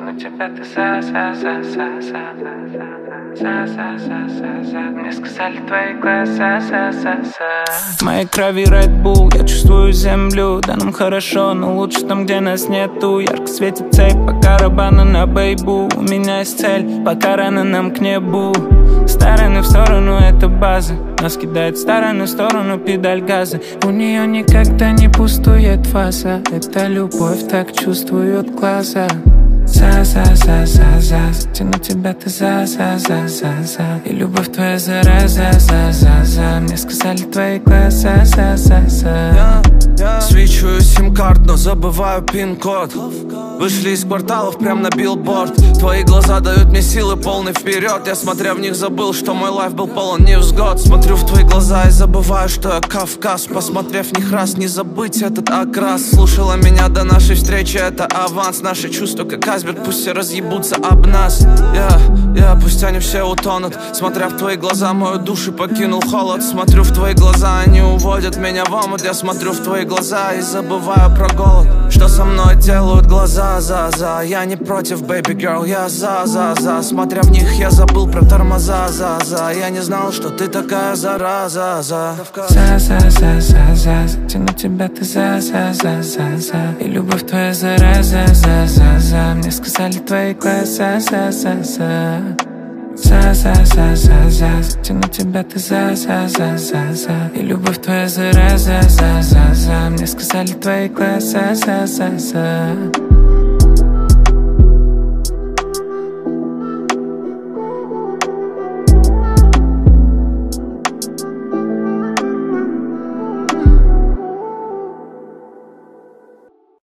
тяну тебя, ты мне сказали твои глаза, в моей крови Red Bull, я чувствую землю. Да нам хорошо, но лучше там, где нас нету. Ярко светит цепь, пока барабаны на бейбу. У меня есть цель, пока рано нам к небу. Стороны в сторону, это база. Нас кидает в сторону педаль газа. У нее никогда не пустует фаза. Это любовь, так чувствуют глаза. Тяну тебя, ты и любовь твоя зараза, мне сказали твои глаза, Свечу сим-карт, но забываю пин-код. Вышли из кварталов прям на билборд. Твои глаза дают мне силы полный вперед. Я, смотря в них, забыл, что мой лайф был полон невзгод. Смотрю в твои глаза и забываю, что я Кавказ. Посмотрев в них раз, не забыть этот окрас. Слушала меня до нашей встречи, это аванс. Наши чувства как айсберг, пусть все разъебутся об нас. Пусть они все утонут. Смотря в твои глаза, мою душу покинул холод. Смотрю в твои глаза, они уводят меня в омут. Я смотрю в твои глаза и забываю про голод. Что со мной делают глаза, я не против, baby girl, я за. Смотря в них, я забыл про тормоза, я не знал, что ты такая зараза, тяну тебя, ты и любовь твоя зараза, мне сказали твои глаза, тяну тебя, ты и любовь твоя зараза, мне сказали твои глаза,